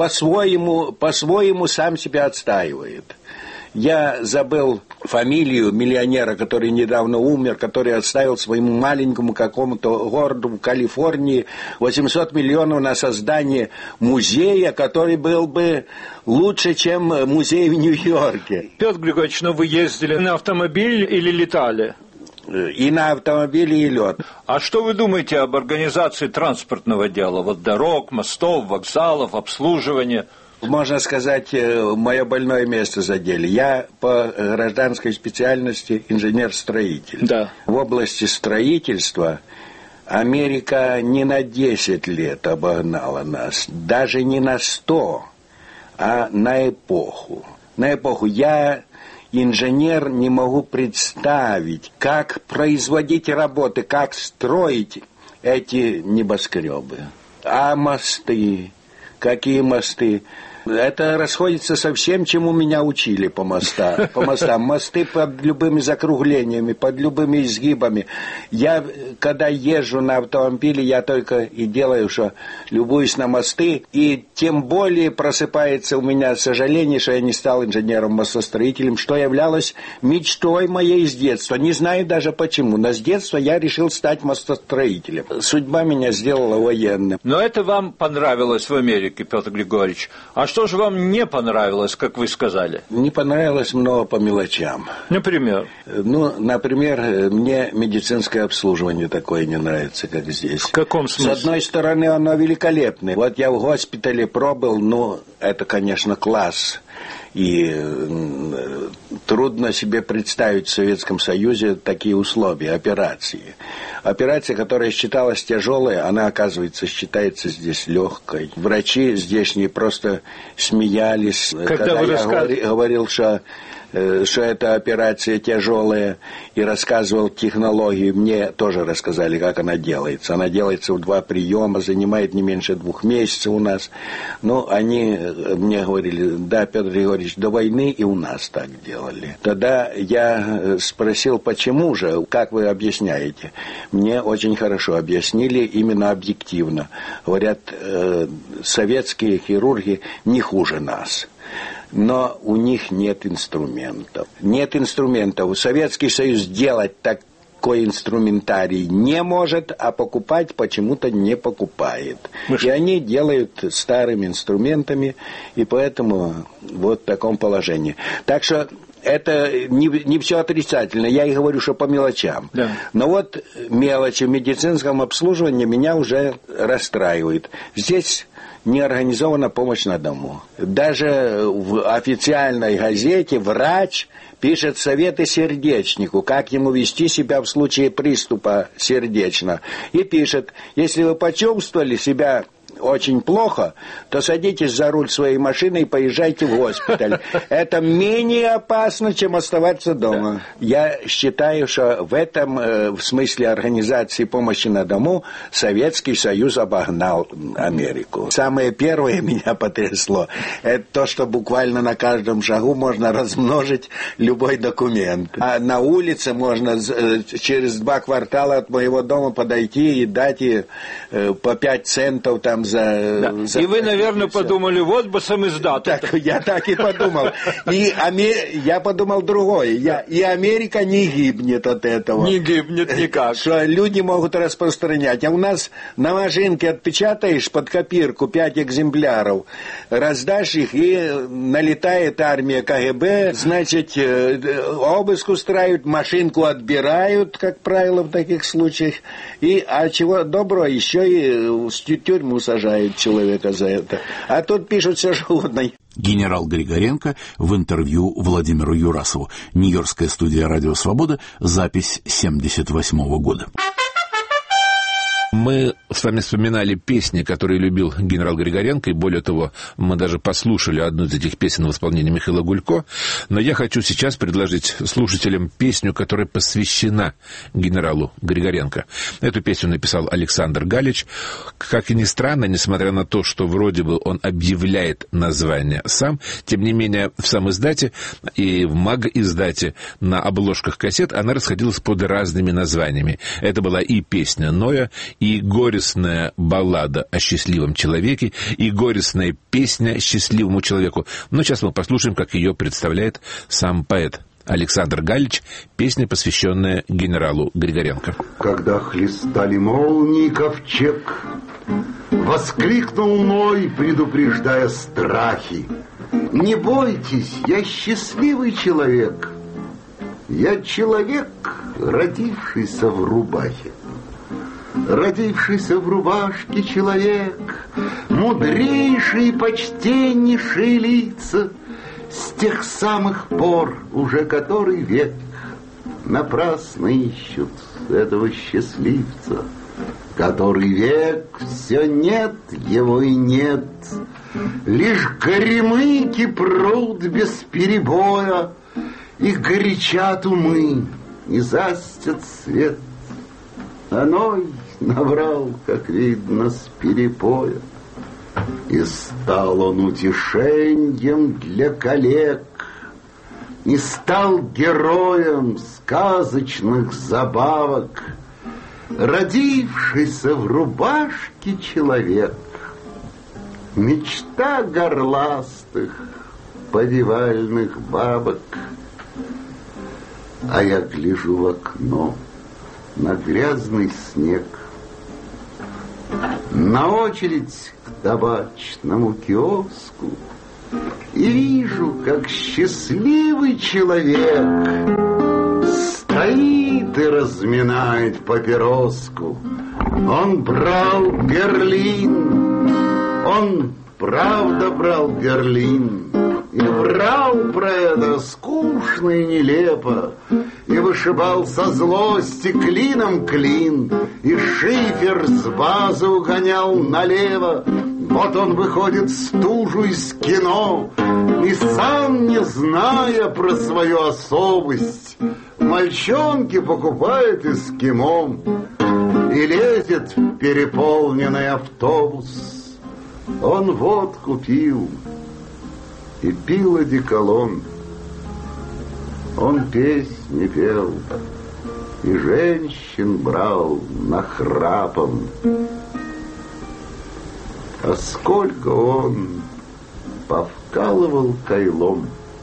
по-своему сам себя отстаивает. Я забыл фамилию миллионера, который недавно умер, который отставил своему маленькому какому-то городу в Калифорнии 800 миллионов на создание музея, который был бы лучше, чем музей в Нью-Йорке. Петр Григорьевич, но вы ездили на автомобиле или летали? И на автомобиле, и лед. А что вы думаете об организации транспортного дела? Вот дорог, мостов, вокзалов, обслуживания? Можно сказать, мое больное место задели. Я по гражданской специальности инженер-строитель. Да. В области строительства Америка не на 10 лет обогнала нас, даже не на 100, а на эпоху. На эпоху. Я, инженер, не могу представить, как производить работы, как строить эти небоскребы. А мосты? Какие мосты? Это расходится со всем, чему меня учили по мостам. Мосты под любыми закруглениями, под любыми изгибами. Я, когда езжу на автомобиле, я только и делаю, что любуюсь на мосты. И тем более просыпается у меня сожаление, что я не стал инженером-мостостроителем, что являлось мечтой моей с детства. Не знаю даже почему, но с детства я решил стать мостостроителем. Судьба меня сделала военным. Но это вам понравилось в Америке, Петр Григорьевич. А что же вам не понравилось, как вы сказали? Не понравилось много по мелочам. Например? Например, мне медицинское обслуживание такое не нравится, как здесь. В каком смысле? С одной стороны, оно великолепное. Вот я в госпитале пробыл, это, конечно, класс. И трудно себе представить в Советском Союзе такие условия операции. Операция, которая считалась тяжелой, она, оказывается, считается здесь легкой. Врачи здешние просто смеялись, когда я говорил, что эта операция тяжелая, и рассказывал технологии. Мне тоже рассказали, как она делается. Она делается в 2 приема, занимает не меньше 2 месяцев у нас. Они мне говорили: да, Петр Григорьевич, до войны и у нас так делали. Тогда я спросил, почему же, как вы объясняете? Мне очень хорошо объяснили, именно объективно. Говорят, советские хирурги не хуже нас. Но у них нет инструментов. Нет инструментов. Советский Союз делать такой инструментарий не может, а покупать почему-то не покупает. И они делают старыми инструментами, и поэтому вот в таком положении. Так что это не все отрицательно. Я и говорю, что по мелочам. Да. Но вот мелочи в медицинском обслуживании меня уже расстраивают. Здесь не организована помощь на дому. Даже в официальной газете врач пишет советы сердечнику, как ему вести себя в случае приступа сердечного. И пишет: если вы почувствовали себя очень плохо, то садитесь за руль своей машины и поезжайте в госпиталь. Это менее опасно, чем оставаться дома. Я считаю, что в этом, в смысле организации помощи на дому, Советский Союз обогнал Америку. Самое первое меня потрясло, это то, что буквально на каждом шагу можно размножить любой документ. А на улице можно через 2 квартала от моего дома подойти и дать по 5 центов там за... И вы, наверное, подумали, вот бы самиздат. Я так и подумал. И я подумал другое. И Америка не гибнет от этого. Не гибнет никак. Что люди могут распространять. А у нас на машинке отпечатаешь под копирку 5 экземпляров, раздашь их, и налетает армия КГБ, значит, обыск устраивают, машинку отбирают, как правило, в таких случаях. А чего доброго, еще и в тюрьму сажают человека за это. А тут пишут все что угодно. Генерал Григоренко в интервью Владимиру Юрасову. Нью-Йоркская студия «Радио Свобода», запись 1978 года. Мы с вами вспоминали песни, которые любил генерал Григоренко, и более того, мы даже послушали одну из этих песен в исполнении Михаила Гулько, но я хочу сейчас предложить слушателям песню, которая посвящена генералу Григоренко. Эту песню написал Александр Галич. Как и ни странно, несмотря на то, что вроде бы он объявляет название сам, тем не менее в самиздате и в маг-издате на обложках кассет она расходилась под разными названиями. Это была и песня Ноя, и горестная баллада о счастливом человеке, и горестная песня счастливому человеку. Но сейчас мы послушаем, как ее представляет сам поэт Александр Галич, песня, посвященная генералу Григоренко. Когда хлестали молнии ковчег, воскликнул Ной, предупреждая страхи: «Не бойтесь, я счастливый человек. Я человек, родившийся в рубахе. Родившийся в рубашке человек, мудрейший и почтеннейшие лица, с тех самых пор, уже который век, напрасно ищут этого счастливца. Который век, все нет его и нет, лишь горемыки прут без перебоя, и горячат умы, и застят свет. Оной набрал, как видно, с перепоя, и стал он утешением для коллег, и стал героем сказочных забавок, родившийся в рубашке человек, мечта горластых подевальных бабок. А я гляжу в окно на грязный снег, на очередь к табачному киоску, и вижу, как счастливый человек стоит и разминает папироску. Он брал Берлин, он правда брал Берлин, и врал про это скучно и нелепо, и вышибал со злости клином клин, и шифер с базы угонял налево. Вот он выходит стужу из кино, и сам, не зная про свою особость, мальчонки покупает эскимо и лезет в переполненный автобус. Он водку пил и пил одеколон. Он песни пел и женщин брал нахрапом. А сколько он повкалывал кайлом,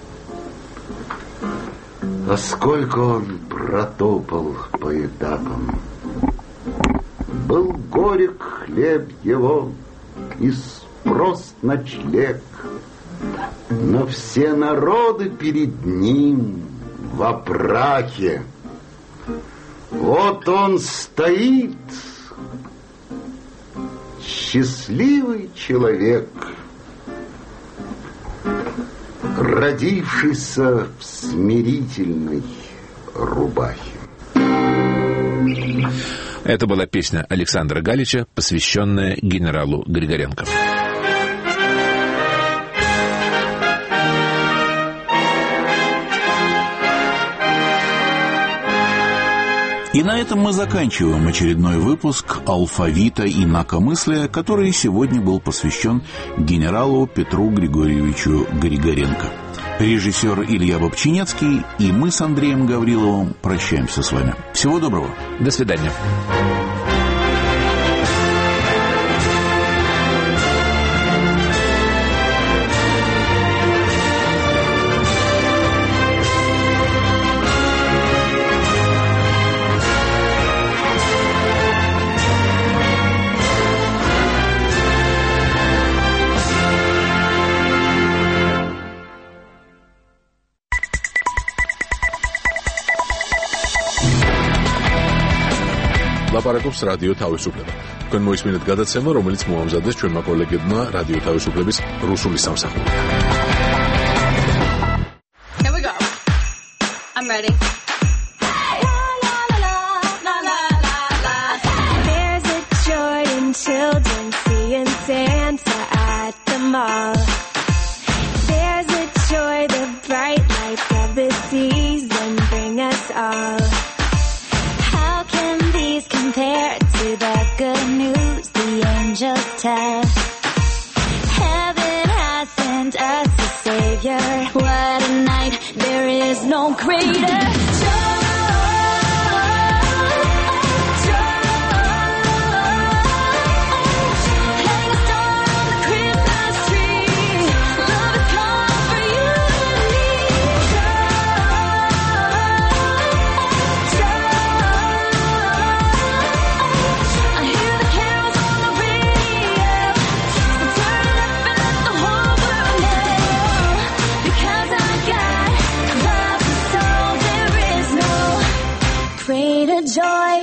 а сколько он протопал по этапам. Был горек хлеб его и спрост ночлег, но все народы перед ним в опрахе. Вот он стоит, счастливый человек, родившийся в смирительной рубахе. Это была песня Александра Галича, посвященная генералу Григоренко. И на этом мы заканчиваем очередной выпуск «Алфавита инакомыслия», который сегодня был посвящен генералу Петру Григорьевичу Григоренко. Режиссер Илья Бобчинецкий и мы с Андреем Гавриловым прощаемся с вами. Всего доброго. До свидания. ლაპარაკობს რადიო თავისუფლება. თქვენ მოისმინეთ გადაცემა, რომელიც მოამზადეს ჩვენმა კოლეგებმა რადიო თავისუფლების რუსული სამსახური. Here we go. I'm ready. There's a compared to the good news the angels tell. Heaven has sent us a savior. What a night, there is no greater joy. Joy.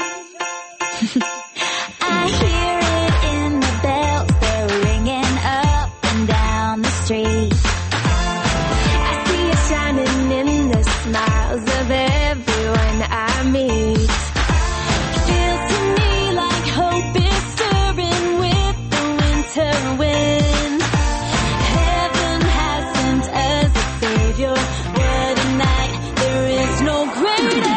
I hear it in the bells, they're ringing up and down the street. I see it shining in the smiles of everyone I meet. It feels to me like hope is stirring with the winter wind. Heaven has sent us a savior. What a night, there is no greater.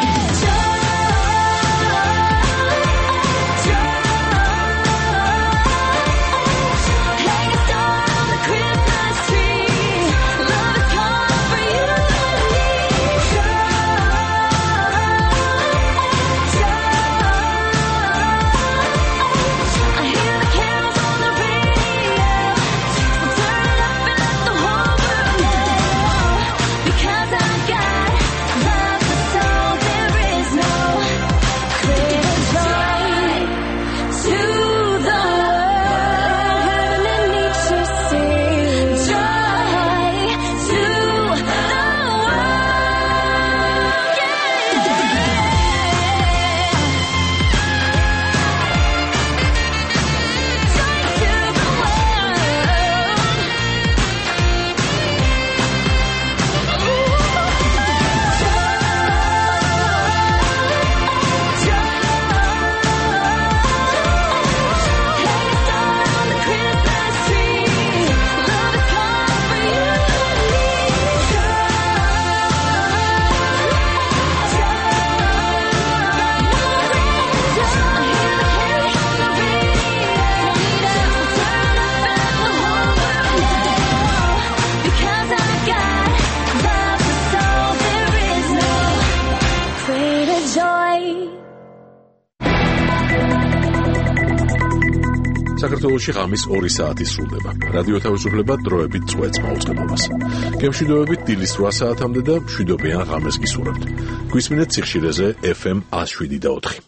საქართველოში ღამის 2 საათი სრულდება. რადიო თავისუფლება დროებით წვეთს მაუწყებლობას. გემშვიდობებით დილის 8 საათამდე და მშვიდობიან ღამეს გისურვებთ. გვისმინეთ ციხშირეზე FM 107.4.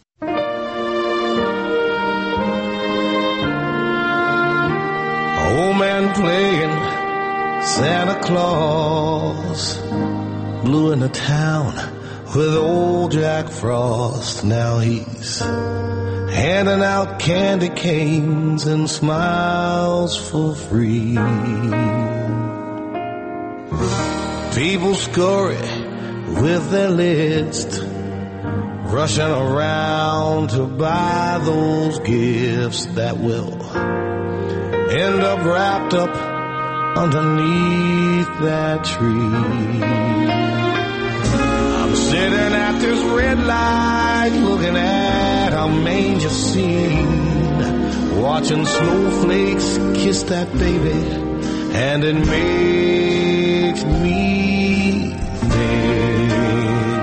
Old man playing Santa Claus, blew in the town with old Jack Frost. Now he's handing out candy canes and smiles for free. People scurry with their list, rushing around to buy those gifts that will end up wrapped up underneath that tree. I'm sitting at this red light looking at a manger scene, watching snowflakes kiss that baby, and it makes me think.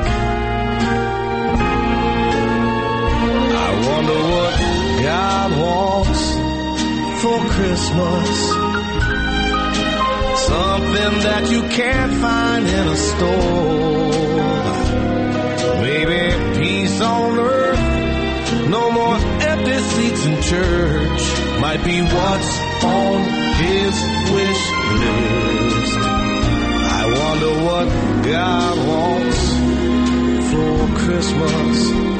I wonder what God wants for Christmas. Something that you can't find in a store. Maybe peace on earth, no more empty seats in church, might be what's on his wish list. I wonder what God wants for Christmas.